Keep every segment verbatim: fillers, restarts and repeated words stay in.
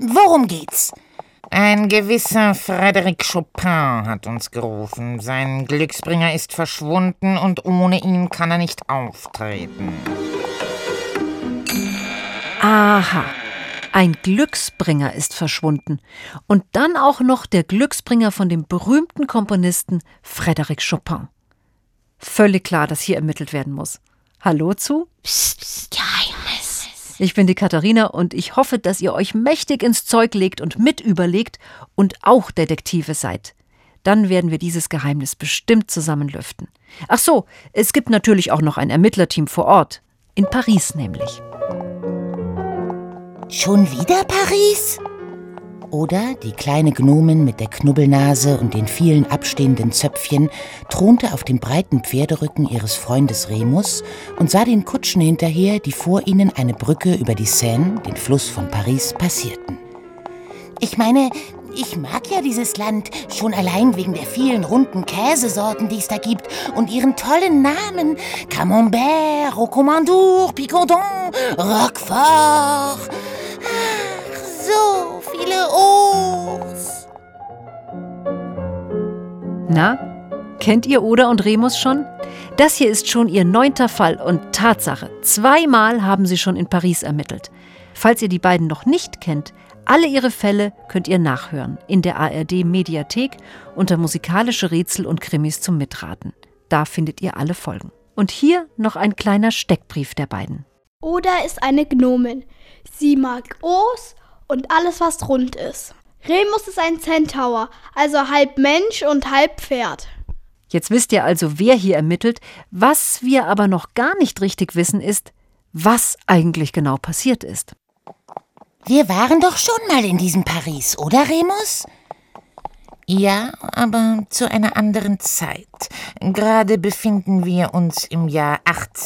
worum geht's? Ein gewisser Frédéric Chopin hat uns gerufen. Sein Glücksbringer ist verschwunden und ohne ihn kann er nicht auftreten. Aha, ein Glücksbringer ist verschwunden. Und dann auch noch der Glücksbringer von dem berühmten Komponisten Frédéric Chopin. Völlig klar, dass hier ermittelt werden muss. Hallo zu? Psst, psst, Geheimnis. Ich bin die Katharina und ich hoffe, dass ihr euch mächtig ins Zeug legt und mit überlegt und auch Detektive seid. Dann werden wir dieses Geheimnis bestimmt zusammen lüften. Ach so, es gibt natürlich auch noch ein Ermittlerteam vor Ort. In Paris nämlich. Schon wieder Paris? Oder die kleine Gnomin mit der Knubbelnase und den vielen abstehenden Zöpfchen thronte auf dem breiten Pferderücken ihres Freundes Remus und sah den Kutschen hinterher, die vor ihnen eine Brücke über die Seine, den Fluss von Paris, passierten. Ich meine, ich mag ja dieses Land schon allein wegen der vielen runden Käsesorten, die es da gibt und ihren tollen Namen. Camembert, Rocamadour, Picardon, Roquefort. Ach, so viele O's. Na, kennt ihr Oda und Remus schon? Das hier ist schon ihr neunter Fall und Tatsache. Zweimal haben sie schon in Paris ermittelt. Falls ihr die beiden noch nicht kennt, alle ihre Fälle könnt ihr nachhören in der A R D-Mediathek unter musikalische Rätsel und Krimis zum Mitraten. Da findet ihr alle Folgen. Und hier noch ein kleiner Steckbrief der beiden. Oda ist eine Gnomin. Sie mag O's und alles, was rund ist. Remus ist ein Centaur, also halb Mensch und halb Pferd. Jetzt wisst ihr also, wer hier ermittelt. Was wir aber noch gar nicht richtig wissen, ist, was eigentlich genau passiert ist. Wir waren doch schon mal in diesem Paris, oder Remus? Ja, aber zu einer anderen Zeit. Gerade befinden wir uns im Jahr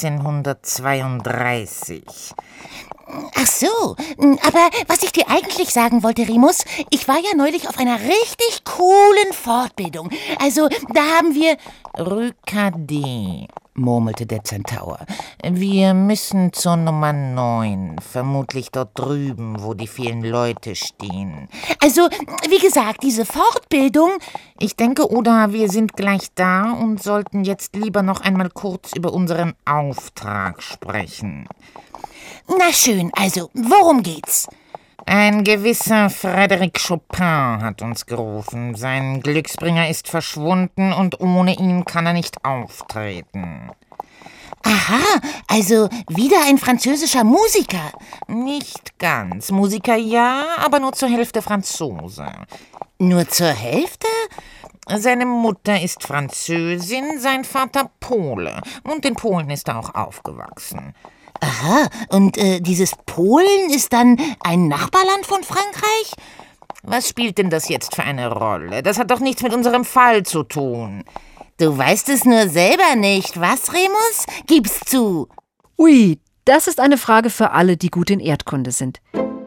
achtzehnhundertzweiunddreißig. Ach so, aber was ich dir eigentlich sagen wollte, Remus, ich war ja neulich auf einer richtig coolen Fortbildung. Also, da haben wir... Rue Cadet, murmelte der Zentaur. Wir müssen zur Nummer neun, vermutlich dort drüben, wo die vielen Leute stehen. Also, wie gesagt, diese Fortbildung... Ich denke, Oda, wir sind gleich da und sollten jetzt lieber noch einmal kurz über unseren Auftrag sprechen. Na schön, also, worum geht's? Ein gewisser Frédéric Chopin hat uns gerufen. Sein Glücksbringer ist verschwunden und ohne ihn kann er nicht auftreten. Aha, also wieder ein französischer Musiker. Nicht ganz. Musiker ja, aber nur zur Hälfte Franzose. Nur zur Hälfte? Seine Mutter ist Französin, sein Vater Pole. Und in Polen ist er auch aufgewachsen. Aha, und äh, dieses Polen ist dann ein Nachbarland von Frankreich? Was spielt denn das jetzt für eine Rolle? Das hat doch nichts mit unserem Fall zu tun. Du weißt es nur selber nicht, was, Remus? Gib's zu. Ui, das ist eine Frage für alle, die gut in Erdkunde sind.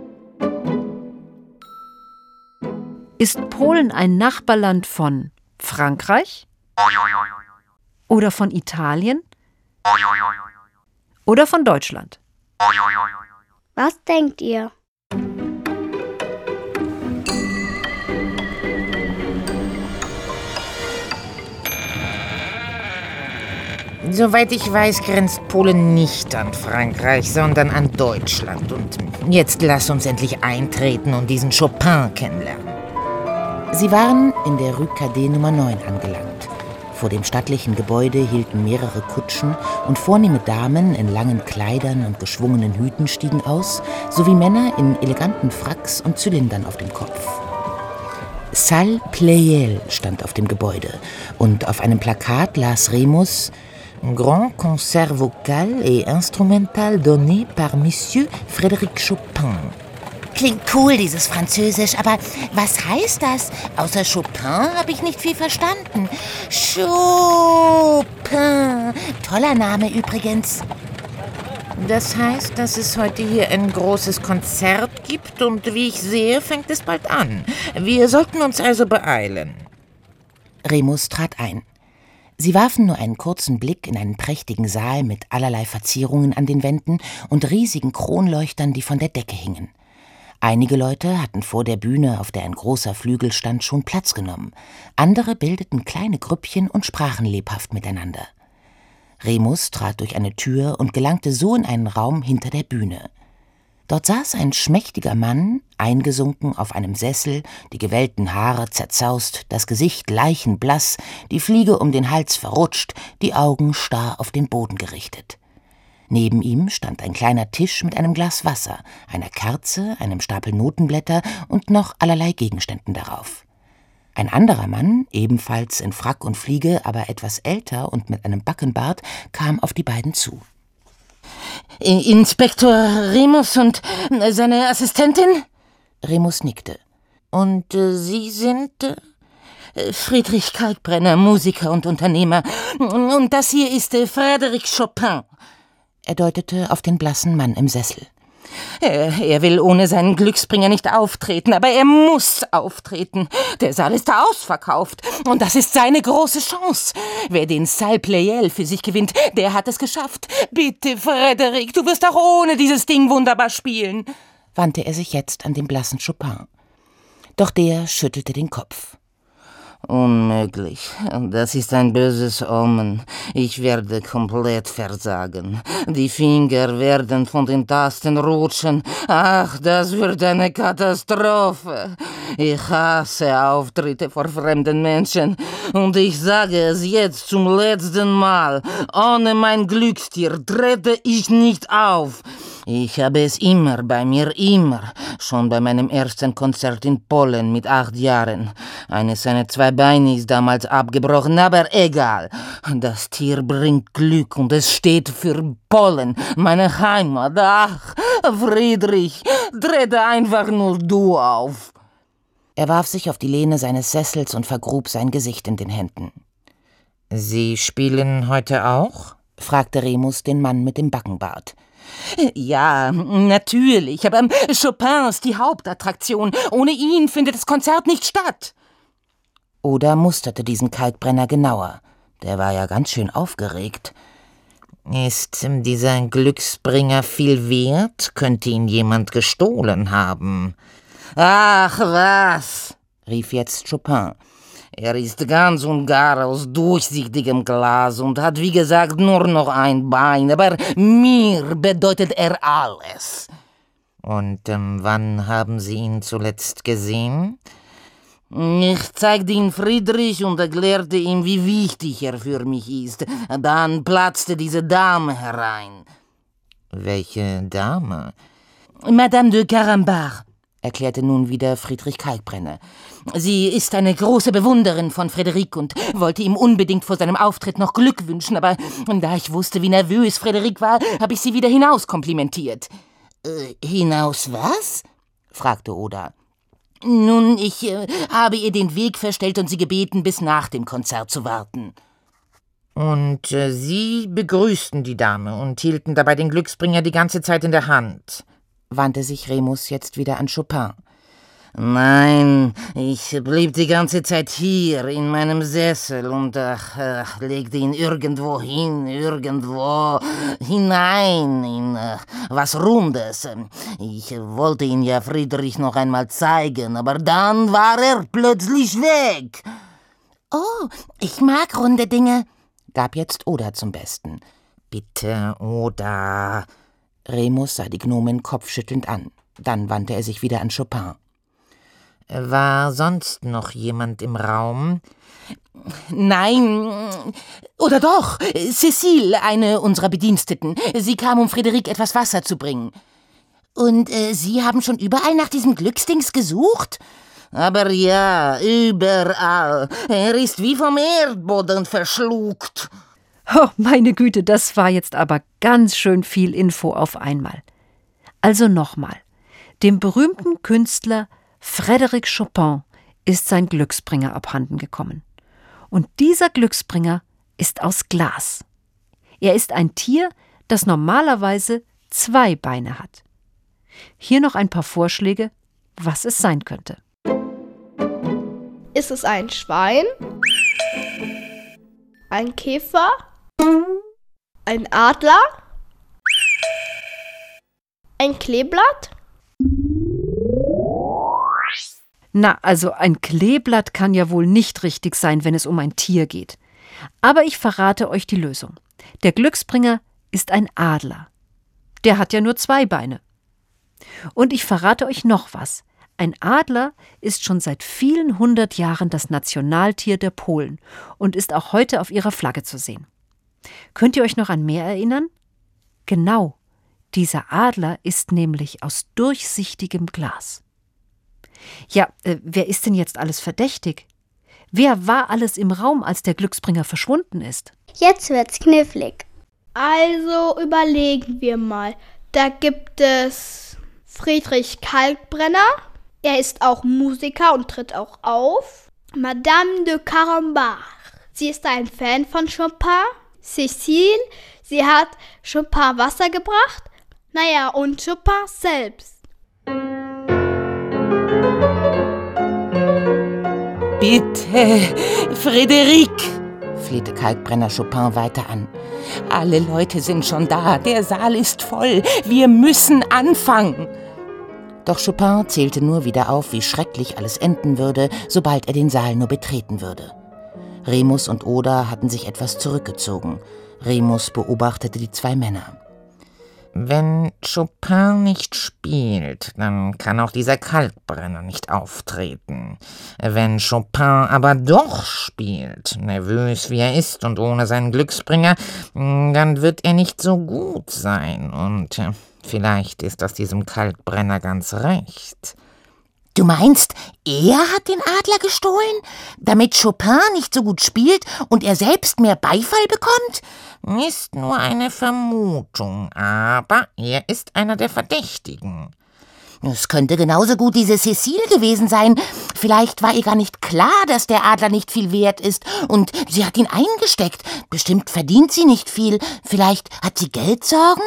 Ist Polen ein Nachbarland von Frankreich? Oder von Italien? Oder von Deutschland? Was denkt ihr? Soweit ich weiß, grenzt Polen nicht an Frankreich, sondern an Deutschland. Und jetzt lass uns endlich eintreten und diesen Chopin kennenlernen. Sie waren in der Rue Cadet Nummer neun angelangt. Vor dem stattlichen Gebäude hielten mehrere Kutschen und vornehme Damen in langen Kleidern und geschwungenen Hüten stiegen aus, sowie Männer in eleganten Fracks und Zylindern auf dem Kopf. Salle Pleyel stand auf dem Gebäude und auf einem Plakat las Remus: Grand concert vocal et instrumental donné par Monsieur Frédéric Chopin. Klingt cool, dieses Französisch, aber was heißt das? Außer Chopin habe ich nicht viel verstanden. Chopin. Toller Name übrigens. Das heißt, dass es heute hier ein großes Konzert gibt und wie ich sehe, fängt es bald an. Wir sollten uns also beeilen. Remus trat ein. Sie warfen nur einen kurzen Blick in einen prächtigen Saal mit allerlei Verzierungen an den Wänden und riesigen Kronleuchtern, die von der Decke hingen. Einige Leute hatten vor der Bühne, auf der ein großer Flügel stand, schon Platz genommen. Andere bildeten kleine Grüppchen und sprachen lebhaft miteinander. Remus trat durch eine Tür und gelangte so in einen Raum hinter der Bühne. Dort saß ein schmächtiger Mann, eingesunken auf einem Sessel, die gewellten Haare zerzaust, das Gesicht leichenblass, die Fliege um den Hals verrutscht, die Augen starr auf den Boden gerichtet. Neben ihm stand ein kleiner Tisch mit einem Glas Wasser, einer Kerze, einem Stapel Notenblätter und noch allerlei Gegenständen darauf. Ein anderer Mann, ebenfalls in Frack und Fliege, aber etwas älter und mit einem Backenbart, kam auf die beiden zu. »Inspektor Remus und seine Assistentin?« Remus nickte. »Und äh, Sie sind äh, Friedrich Kalkbrenner, Musiker und Unternehmer. Und das hier ist äh, Frédéric Chopin.« Er deutete auf den blassen Mann im Sessel. Er, er will ohne seinen Glücksbringer nicht auftreten, aber er muss auftreten. Der Saal ist ausverkauft und das ist seine große Chance. Wer den Salle Pleyel für sich gewinnt, der hat es geschafft. Bitte, Frédéric, du wirst auch ohne dieses Ding wunderbar spielen, wandte er sich jetzt an den blassen Chopin. Doch der schüttelte den Kopf. Unmöglich. Das ist ein böses Omen. Ich werde komplett versagen. Die Finger werden von den Tasten rutschen. Ach, das wird eine Katastrophe. Ich hasse Auftritte vor fremden Menschen. Und ich sage es jetzt zum letzten Mal. Ohne mein Glückstier trete ich nicht auf. Ich habe es immer bei mir, immer. Schon bei meinem ersten Konzert in Polen mit acht Jahren. Eines seiner zwei Beine ist damals abgebrochen, aber egal. Das Tier bringt Glück und es steht für Polen, meine Heimat. Ach, Friedrich, trete einfach nur du auf. Er warf sich auf die Lehne seines Sessels und vergrub sein Gesicht in den Händen. »Sie spielen heute auch?« fragte Remus den Mann mit dem Backenbart. »Ja, natürlich, aber Chopin ist die Hauptattraktion. Ohne ihn findet das Konzert nicht statt.« Oda musterte diesen Kalkbrenner genauer. Der war ja ganz schön aufgeregt. »Ist dieser Glücksbringer viel wert? Könnte ihn jemand gestohlen haben?« »Ach was«, rief jetzt Chopin. »Er ist ganz und gar aus durchsichtigem Glas und hat, wie gesagt, nur noch ein Bein, aber mir bedeutet er alles.« »Und ähm, wann haben Sie ihn zuletzt gesehen?« »Ich zeigte ihn Friedrich und erklärte ihm, wie wichtig er für mich ist. Dann platzte diese Dame herein.« »Welche Dame?« »Madame de Carambar«, erklärte nun wieder Friedrich Kalkbrenner. »Sie ist eine große Bewunderin von Frédéric und wollte ihm unbedingt vor seinem Auftritt noch Glück wünschen, aber da ich wusste, wie nervös Frédéric war, habe ich sie wieder hinaus komplimentiert.« Äh, »Hinaus was?« fragte Oda. »Nun, ich äh, habe ihr den Weg verstellt und sie gebeten, bis nach dem Konzert zu warten.« »Und äh, Sie begrüßten die Dame und hielten dabei den Glücksbringer die ganze Zeit in der Hand?« wandte sich Remus jetzt wieder an Chopin. »Nein, ich blieb die ganze Zeit hier in meinem Sessel und ach, ach, legte ihn irgendwo hin, irgendwo hinein in äh, was Rundes. Ich wollte ihn ja Friedrich noch einmal zeigen, aber dann war er plötzlich weg.« »Oh, ich mag runde Dinge«, gab jetzt Oda zum Besten. »Bitte, Oda.« Remus sah die Gnomen kopfschüttelnd an. Dann wandte er sich wieder an Chopin. »War sonst noch jemand im Raum?« »Nein, oder doch, Cécile, eine unserer Bediensteten. Sie kam, um Frédéric etwas Wasser zu bringen.« »Und äh, Sie haben schon überall nach diesem Glücksdings gesucht?« »Aber ja, überall. Er ist wie vom Erdboden verschluckt.« Oh, meine Güte, das war jetzt aber ganz schön viel Info auf einmal. Also nochmal. Dem berühmten Künstler Frédéric Chopin ist sein Glücksbringer abhanden gekommen. Und dieser Glücksbringer ist aus Glas. Er ist ein Tier, das normalerweise zwei Beine hat. Hier noch ein paar Vorschläge, was es sein könnte. Ist es ein Schwein? Ein Käfer? Ein Adler? Ein Kleeblatt? Na, also ein Kleeblatt kann ja wohl nicht richtig sein, wenn es um ein Tier geht. Aber ich verrate euch die Lösung. Der Glücksbringer ist ein Adler. Der hat ja nur zwei Beine. Und ich verrate euch noch was. Ein Adler ist schon seit vielen hundert Jahren das Nationaltier der Polen und ist auch heute auf ihrer Flagge zu sehen. Könnt ihr euch noch an mehr erinnern? Genau, dieser Adler ist nämlich aus durchsichtigem Glas. Ja, äh, wer ist denn jetzt alles verdächtig? Wer war alles im Raum, als der Glücksbringer verschwunden ist? Jetzt wird's knifflig. Also überlegen wir mal. Da gibt es Friedrich Kalkbrenner. Er ist auch Musiker und tritt auch auf. Madame de Carambach. Sie ist ein Fan von Chopin. Cécile. Sie hat Chopin Wasser gebracht. Naja, und Chopin selbst. Bitte, Frédéric, flehte Kalkbrenner Chopin weiter an. Alle Leute sind schon da, der Saal ist voll, wir müssen anfangen. Doch Chopin zählte nur wieder auf, wie schrecklich alles enden würde, sobald er den Saal nur betreten würde. Remus und Oda hatten sich etwas zurückgezogen. Remus beobachtete die zwei Männer. Wenn Chopin nicht spielt, dann kann auch dieser Kalkbrenner nicht auftreten. Wenn Chopin aber doch spielt, nervös wie er ist und ohne seinen Glücksbringer, dann wird er nicht so gut sein. Und vielleicht ist das diesem Kalkbrenner ganz recht. Du meinst, er hat den Adler gestohlen, damit Chopin nicht so gut spielt und er selbst mehr Beifall bekommt? Ist nur eine Vermutung, aber er ist einer der Verdächtigen. Es könnte genauso gut diese Cécile gewesen sein. Vielleicht war ihr gar nicht klar, dass der Adler nicht viel wert ist und sie hat ihn eingesteckt. Bestimmt verdient sie nicht viel. Vielleicht hat sie Geldsorgen?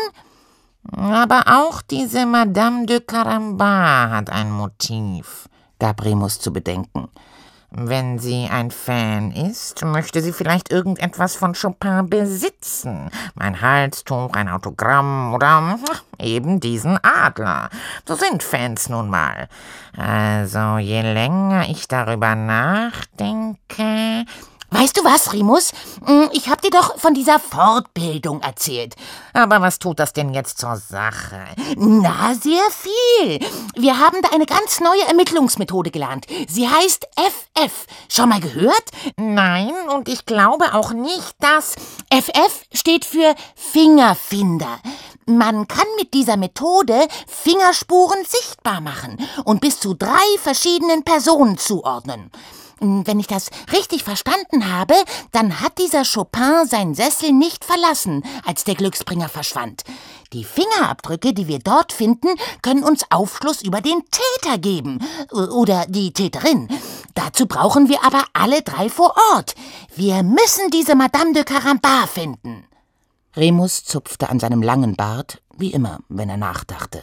Aber auch diese Madame de Carambach hat ein Motiv, gab Remus zu bedenken. Wenn sie ein Fan ist, möchte sie vielleicht irgendetwas von Chopin besitzen. Ein Halstuch, ein Autogramm oder eben diesen Adler. So sind Fans nun mal. Also je länger ich darüber nachdenke... Weißt du was, Remus? Ich hab dir doch von dieser Fortbildung erzählt. Aber was tut das denn jetzt zur Sache? Na, sehr viel. Wir haben da eine ganz neue Ermittlungsmethode gelernt. Sie heißt F F. Schon mal gehört? Nein, und ich glaube auch nicht, dass... F F steht für Fingerfinder. Man kann mit dieser Methode Fingerspuren sichtbar machen und bis zu drei verschiedenen Personen zuordnen. Wenn ich das richtig verstanden habe, dann hat dieser Chopin seinen Sessel nicht verlassen, als der Glücksbringer verschwand. Die Fingerabdrücke, die wir dort finden, können uns Aufschluss über den Täter geben. Oder die Täterin. Dazu brauchen wir aber alle drei vor Ort. Wir müssen diese Madame de Carambach finden. Remus zupfte an seinem langen Bart, wie immer, wenn er nachdachte.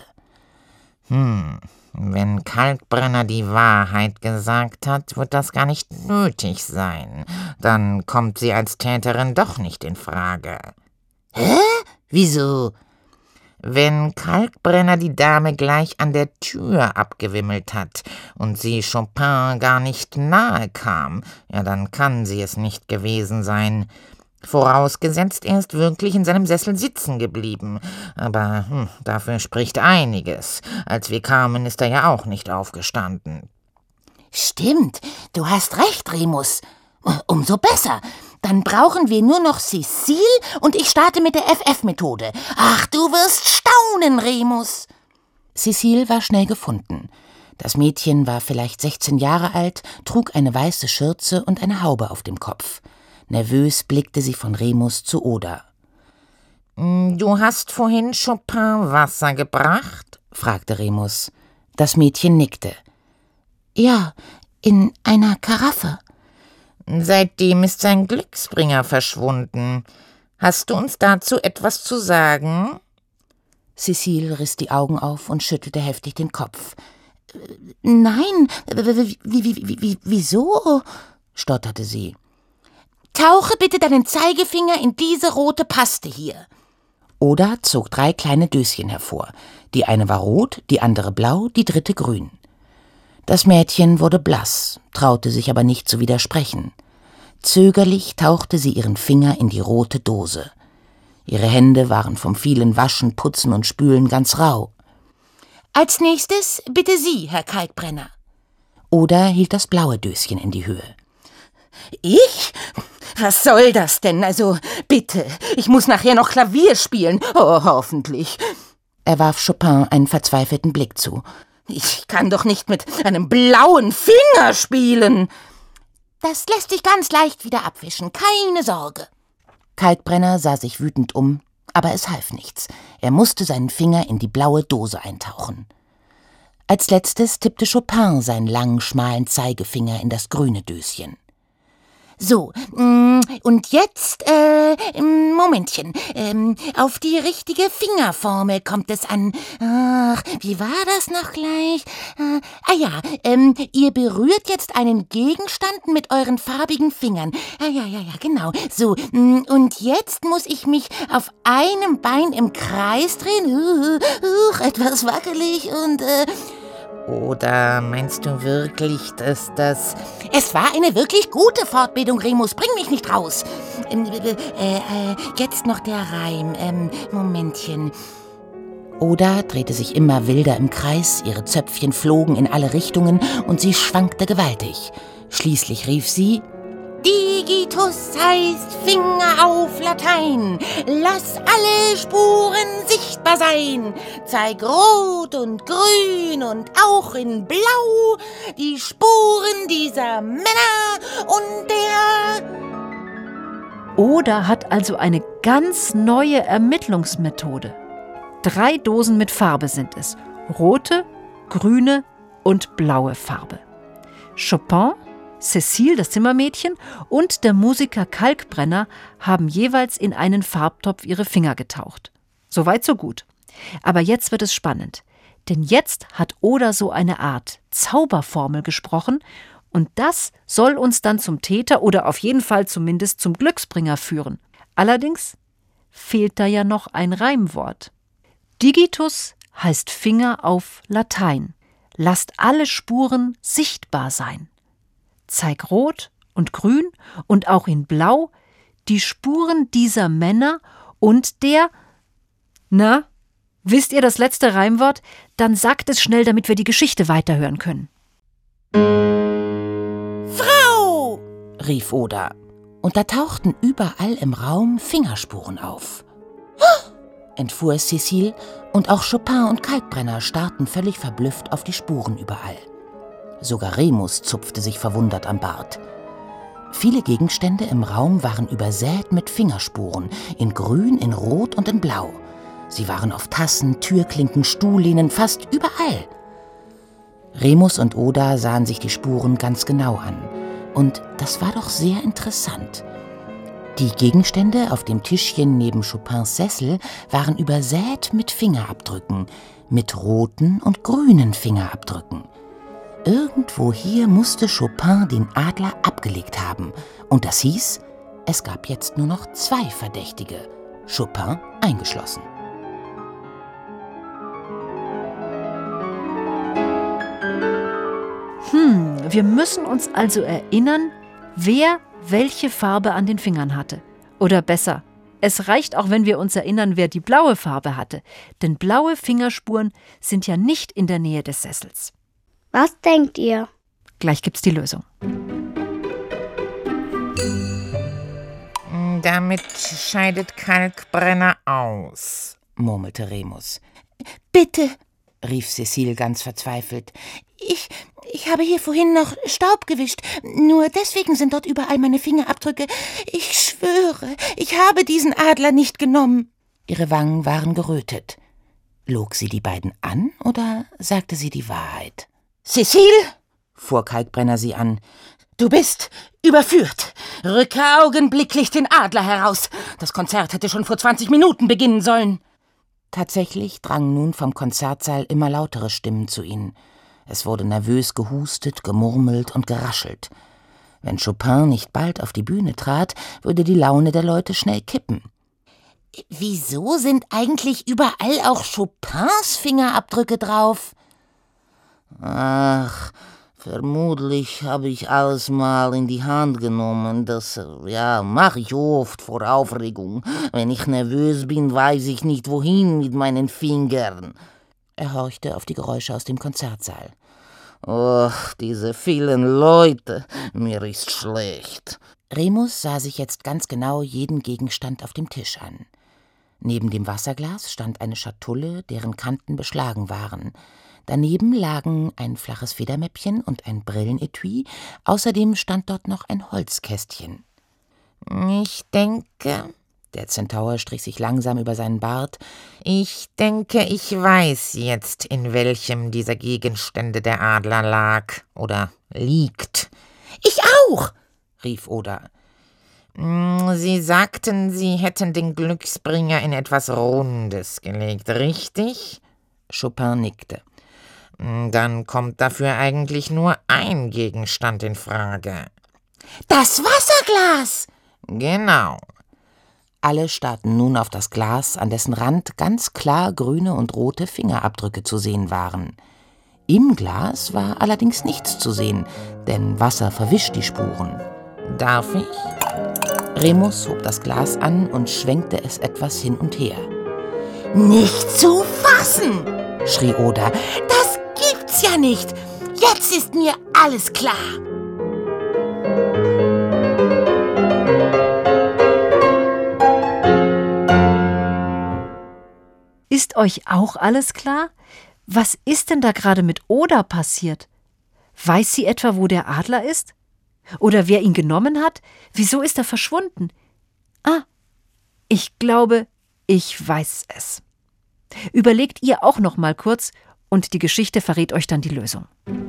Hm... Wenn Kalkbrenner die Wahrheit gesagt hat, wird das gar nicht nötig sein. Dann kommt sie als Täterin doch nicht in Frage. Hä? Wieso? Wenn Kalkbrenner die Dame gleich an der Tür abgewimmelt hat und sie Chopin gar nicht nahe kam, ja, dann kann sie es nicht gewesen sein. Vorausgesetzt, er ist wirklich in seinem Sessel sitzen geblieben. Aber hm, dafür spricht einiges. Als wir kamen, ist er ja auch nicht aufgestanden. Stimmt, du hast recht, Remus. Umso besser. Dann brauchen wir nur noch Cécile und ich starte mit der F F-Methode. Ach, du wirst staunen, Remus. Cécile war schnell gefunden. Das Mädchen war vielleicht sechzehn Jahre alt, trug eine weiße Schürze und eine Haube auf dem Kopf. Nervös blickte sie von Remus zu Oda. »Du hast vorhin Chopin Wasser gebracht?« fragte Remus. Das Mädchen nickte. »Ja, in einer Karaffe.« »Seitdem ist sein Glücksbringer verschwunden. Hast du uns dazu etwas zu sagen?« Cécile riss die Augen auf und schüttelte heftig den Kopf. »Nein, wie, wie, wie, wie, wieso?« stotterte sie. »Tauche bitte deinen Zeigefinger in diese rote Paste hier.« Oda zog drei kleine Döschen hervor. Die eine war rot, die andere blau, die dritte grün. Das Mädchen wurde blass, traute sich aber nicht zu widersprechen. Zögerlich tauchte sie ihren Finger in die rote Dose. Ihre Hände waren vom vielen Waschen, Putzen und Spülen ganz rau. »Als nächstes bitte Sie, Herr Kalkbrenner.« Oda hielt das blaue Döschen in die Höhe. »Ich? Was soll das denn? Also, bitte, ich muss nachher noch Klavier spielen. Oh, hoffentlich.« Er warf Chopin einen verzweifelten Blick zu. »Ich kann doch nicht mit einem blauen Finger spielen.« »Das lässt sich ganz leicht wieder abwischen, keine Sorge.« Kalkbrenner sah sich wütend um, aber es half nichts. Er musste seinen Finger in die blaue Dose eintauchen. Als letztes tippte Chopin seinen langen, schmalen Zeigefinger in das grüne Döschen. »So, und jetzt, äh, Momentchen, ähm, auf die richtige Fingerformel kommt es an. Ach, wie war das noch gleich? Äh, ah ja, ähm, ihr berührt jetzt einen Gegenstand mit euren farbigen Fingern. Ah ja, ja, ja, genau. So, und jetzt muss ich mich auf einem Bein im Kreis drehen. Uh, uh, uh, etwas wackelig und, äh... Oder meinst du wirklich, dass das... Es war eine wirklich gute Fortbildung, Remus. Bring mich nicht raus. Ähm, äh, äh, jetzt noch der Reim. Ähm, Momentchen. Oda drehte sich immer wilder im Kreis, ihre Zöpfchen flogen in alle Richtungen und sie schwankte gewaltig. Schließlich rief sie: Digitus heißt Finger auf Latein. Lass alle Spuren sichtbar sein. Zeig rot und grün und auch in blau die Spuren dieser Männer und der... Oda hat also eine ganz neue Ermittlungsmethode. Drei Dosen mit Farbe sind es. Rote, grüne und blaue Farbe. Chopin, Cécile, das Zimmermädchen, und der Musiker Kalkbrenner haben jeweils in einen Farbtopf ihre Finger getaucht. Soweit, so gut. Aber jetzt wird es spannend. Denn jetzt hat Oda so eine Art Zauberformel gesprochen und das soll uns dann zum Täter oder auf jeden Fall zumindest zum Glücksbringer führen. Allerdings fehlt da ja noch ein Reimwort. Digitus heißt Finger auf Latein. Lasst alle Spuren sichtbar sein. Zeig rot und grün und auch in blau die Spuren dieser Männer und der... Na, wisst ihr das letzte Reimwort? Dann sagt es schnell, damit wir die Geschichte weiterhören können. »Frau!« rief Oda. Und da tauchten überall im Raum Fingerspuren auf. Entfuhr es Cécile, und auch Chopin und Kalkbrenner starrten völlig verblüfft auf die Spuren überall. Sogar Remus zupfte sich verwundert am Bart. Viele Gegenstände im Raum waren übersät mit Fingerspuren, in Grün, in Rot und in Blau. Sie waren auf Tassen, Türklinken, Stuhllehnen, fast überall. Remus und Oda sahen sich die Spuren ganz genau an. Und das war doch sehr interessant. Die Gegenstände auf dem Tischchen neben Chopins Sessel waren übersät mit Fingerabdrücken, mit roten und grünen Fingerabdrücken. Irgendwo hier musste Chopin den Adler abgelegt haben. Und das hieß, es gab jetzt nur noch zwei Verdächtige, Chopin eingeschlossen. Hm, wir müssen uns also erinnern, wer welche Farbe an den Fingern hatte. Oder besser, es reicht auch, wenn wir uns erinnern, wer die blaue Farbe hatte. Denn blaue Fingerspuren sind ja nicht in der Nähe des Sessels. Was denkt ihr? Gleich gibt's die Lösung. Damit scheidet Kalkbrenner aus, murmelte Remus. »Bitte«, rief Cécile ganz verzweifelt. Ich, ich habe hier vorhin noch Staub gewischt. Nur deswegen sind dort überall meine Fingerabdrücke. Ich schwöre, ich habe diesen Adler nicht genommen.« Ihre Wangen waren gerötet. Log sie die beiden an oder sagte sie die Wahrheit? »Cécile«, fuhr Kalkbrenner sie an, »du bist überführt. Rücke augenblicklich den Adler heraus. Das Konzert hätte schon vor zwanzig Minuten beginnen sollen.« Tatsächlich drangen nun vom Konzertsaal immer lautere Stimmen zu ihnen. Es wurde nervös gehustet, gemurmelt und geraschelt. Wenn Chopin nicht bald auf die Bühne trat, würde die Laune der Leute schnell kippen. »Wieso sind eigentlich überall auch Chopins Fingerabdrücke drauf?« Ach, vermutlich habe ich alles mal in die Hand genommen. Das, ja, mache ich oft vor Aufregung. Wenn ich nervös bin, weiß ich nicht, wohin mit meinen Fingern. Er horchte auf die Geräusche aus dem Konzertsaal. Oh, diese vielen Leute, mir ist schlecht. Remus sah sich jetzt ganz genau jeden Gegenstand auf dem Tisch an. Neben dem Wasserglas stand eine Schatulle, deren Kanten beschlagen waren. Daneben lagen ein flaches Federmäppchen und ein Brillenetui. Außerdem stand dort noch ein Holzkästchen. Ich denke, der Zentaur strich sich langsam über seinen Bart, ich denke, ich weiß jetzt, in welchem dieser Gegenstände der Adler lag oder liegt. Ich auch, rief Oda. Sie sagten, Sie hätten den Glücksbringer in etwas Rundes gelegt, richtig? Chopin nickte. Dann kommt dafür eigentlich nur ein Gegenstand in Frage. Das Wasserglas! Genau. Alle starrten nun auf das Glas, an dessen Rand ganz klar grüne und rote Fingerabdrücke zu sehen waren. Im Glas war allerdings nichts zu sehen, denn Wasser verwischt die Spuren. Darf ich? Remus hob das Glas an und schwenkte es etwas hin und her. Nicht zu fassen, schrie Oda. Das gibt's ja nicht. Jetzt ist mir alles klar. Ist euch auch alles klar? Was ist denn da gerade mit Oda passiert? Weiß sie etwa, wo der Adler ist? Oder wer ihn genommen hat? Wieso ist er verschwunden? Ah, ich glaube, ich weiß es. Überlegt ihr auch noch mal kurz und die Geschichte verrät euch dann die Lösung.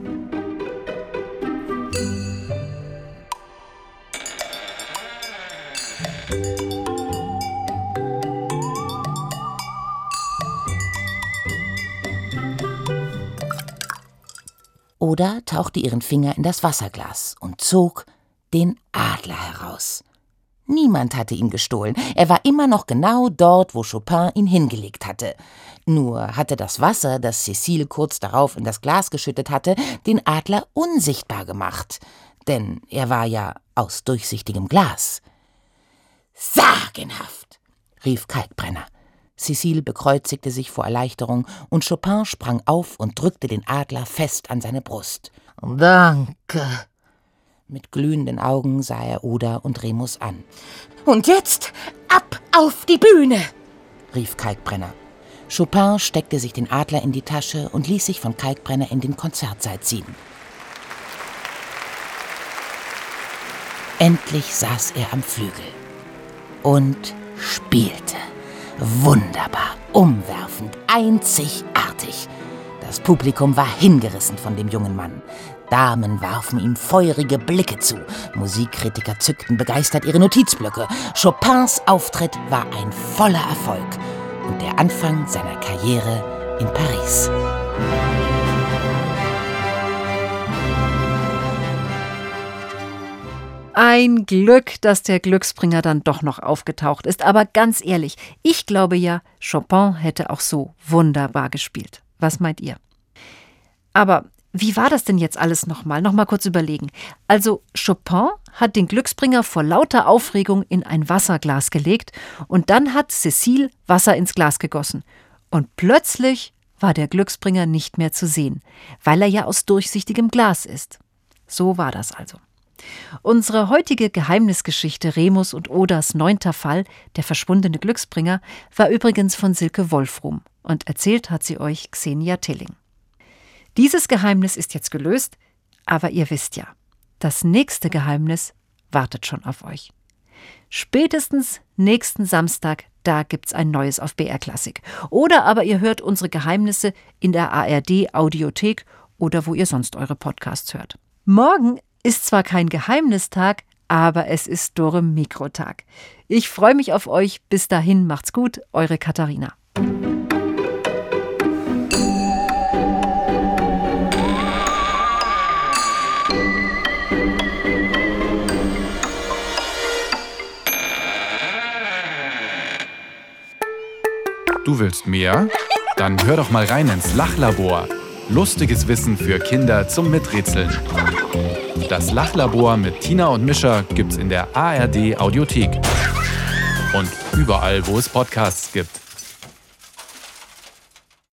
Oda tauchte ihren Finger in das Wasserglas und zog den Adler heraus. Niemand hatte ihn gestohlen. Er war immer noch genau dort, wo Chopin ihn hingelegt hatte. Nur hatte das Wasser, das Cécile kurz darauf in das Glas geschüttet hatte, den Adler unsichtbar gemacht. Denn er war ja aus durchsichtigem Glas. »Sagenhaft«, rief Kalkbrenner. Cécile bekreuzigte sich vor Erleichterung und Chopin sprang auf und drückte den Adler fest an seine Brust. »Danke.« Mit glühenden Augen sah er Oda und Remus an. »Und jetzt ab auf die Bühne«, rief Kalkbrenner. Chopin steckte sich den Adler in die Tasche und ließ sich von Kalkbrenner in den Konzertsaal ziehen. Endlich saß er am Flügel und spielte. Wunderbar, umwerfend, einzigartig. Das Publikum war hingerissen von dem jungen Mann. Damen warfen ihm feurige Blicke zu. Musikkritiker zückten begeistert ihre Notizblöcke. Chopins Auftritt war ein voller Erfolg und der Anfang seiner Karriere in Paris. Ein Glück, dass der Glücksbringer dann doch noch aufgetaucht ist. Aber ganz ehrlich, ich glaube ja, Chopin hätte auch so wunderbar gespielt. Was meint ihr? Aber wie war das denn jetzt alles nochmal? Nochmal kurz überlegen. Also Chopin hat den Glücksbringer vor lauter Aufregung in ein Wasserglas gelegt und dann hat Cécile Wasser ins Glas gegossen. Und plötzlich war der Glücksbringer nicht mehr zu sehen, weil er ja aus durchsichtigem Glas ist. So war das also. Unsere heutige Geheimnisgeschichte Remus und Odas neunter Fall, der verschwundene Glücksbringer, war übrigens von Silke Wolfrum und erzählt hat sie euch Xenia Tilling. Dieses Geheimnis ist jetzt gelöst, aber ihr wisst ja, das nächste Geheimnis wartet schon auf euch. Spätestens nächsten Samstag, da gibt's ein neues auf B R Klassik. Oder aber ihr hört unsere Geheimnisse in der A R D Audiothek oder wo ihr sonst eure Podcasts hört. Morgen ist zwar kein Geheimnistag, aber es ist Dore Mikrotag. Ich freue mich auf euch. Bis dahin macht's gut, eure Katharina. Du willst mehr? Dann hör doch mal rein ins Lachlabor. Lustiges Wissen für Kinder zum Miträtseln. Das Lachlabor mit Tina und Mischa gibt's in der A R D Audiothek. Und überall, wo es Podcasts gibt.